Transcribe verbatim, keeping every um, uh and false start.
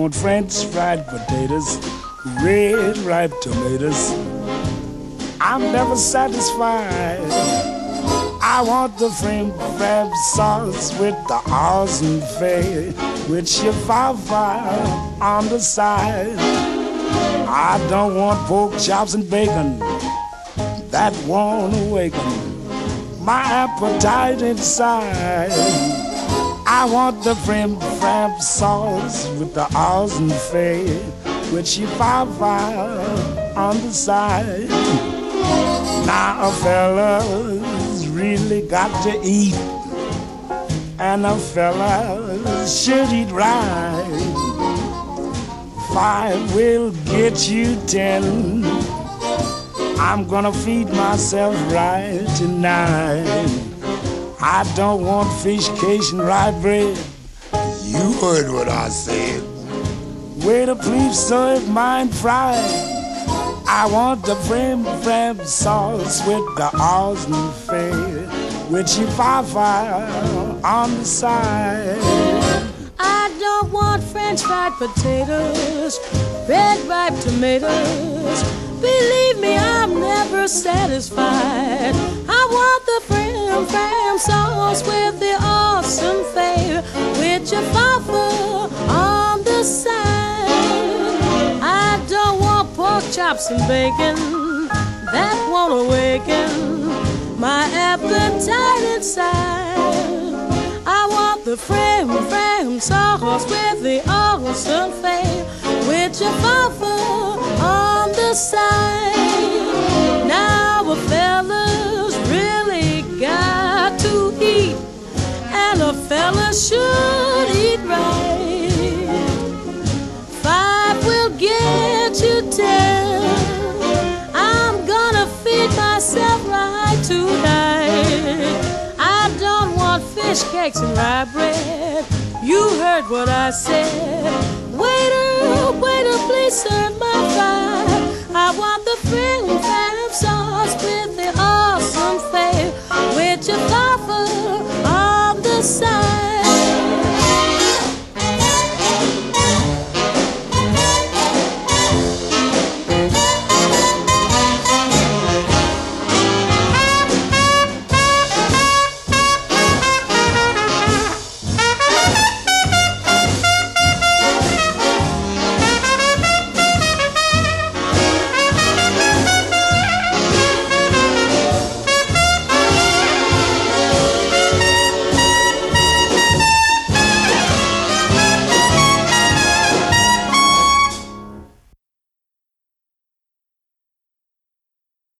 want French fried potatoes, red ripe tomatoes. I'm never satisfied. I want the shrimp crab sauce with the awesome fare, with chihuahua on the side. I don't want pork chops and bacon, that won't awaken my appetite inside. I want the shrimp crab sauce with the awesome fare, with chihuahua on the side. Now a fella's really got to eat, and a fella should eat right. Five will get you ten. I'm gonna feed myself right tonight. I don't want fish cake and rye bread. You heard what I said. Waiter, please serve mine fried. I want the shrimp crab sauce with the awesome fare, with chihuahua on the side. I don't want French fried potatoes, red ripe tomatoes. Believe me, I'm never satisfied. I want the shrimp crab sauce with the awesome fare, with chihuahua on the side. I don't want pork chops and bacon, that won't awaken my appetite inside. I want the shrimp crab sauce with the awesome fare, with chihuahua on the side. Now a fella's really got to eat, and a fella should eat right. Five will get you ten. I'm gonna feed myself right tonight. I don't want fish cakes and rye bread. You heard what I said. Waiter, waiter, please serve my fry. I want the shrimp fry